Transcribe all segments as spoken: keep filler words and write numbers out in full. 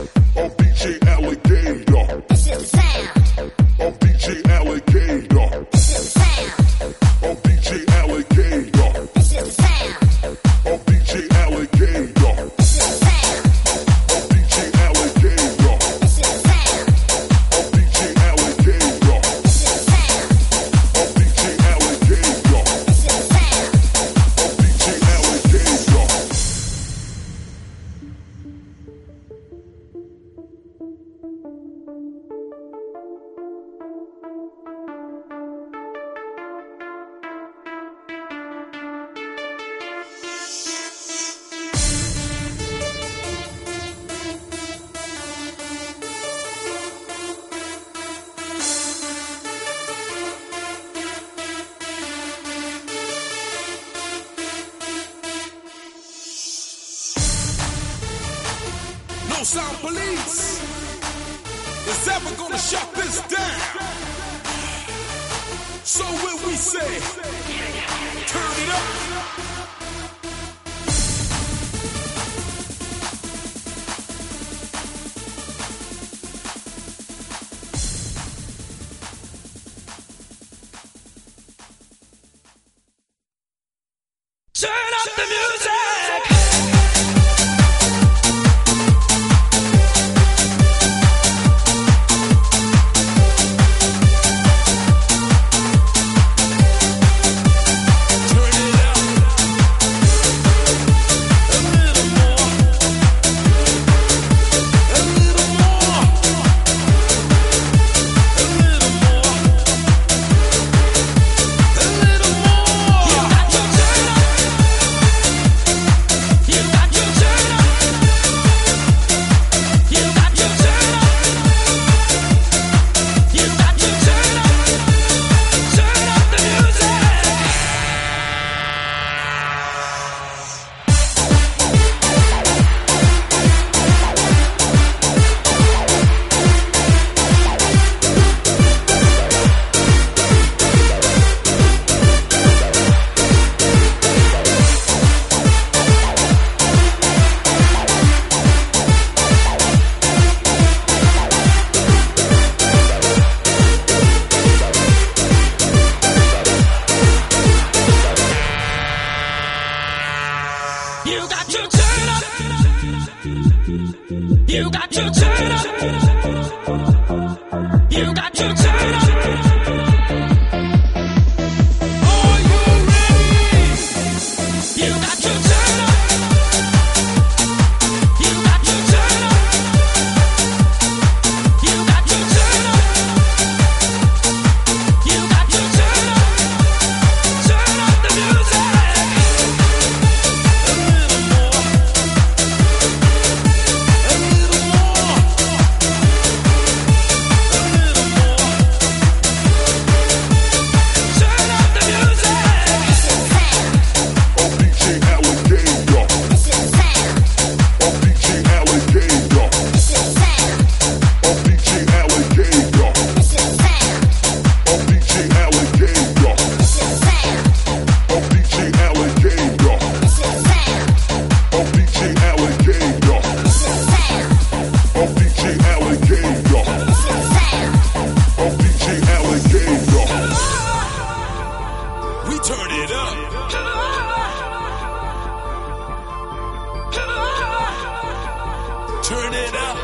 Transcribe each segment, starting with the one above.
of D J Alligator. This is the sound Of D J Alligator. This is the sound Of D J Alligator. This is the sound Of D J Alligator. This is the sound Of D J Alligator. This is the sound Of D J Alligator. This is the sound Of D J Alligator. This is the sound Of D J Alligator. No sound police is ever gonna shut this down. So when we say, turn it up. Turn up the music. You got to turn up. You got to turn up. You got to turn up. Are you ready? You got to turn up. You got to turn up. You got to turn up. You got to turn up. Turn up the music. Turn it up.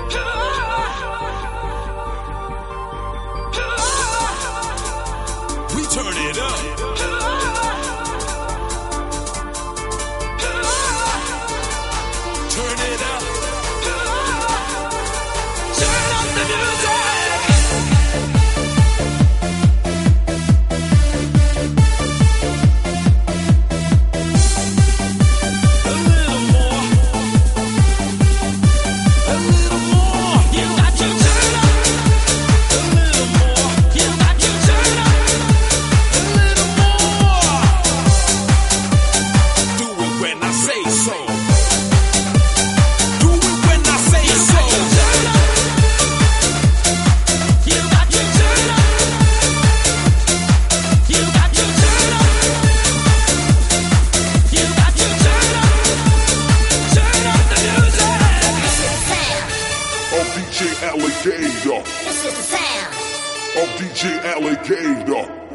We turn it up. Turn it up. Turn up the music. a little more. D J Alligator. This is the sound. Of D J Alligator.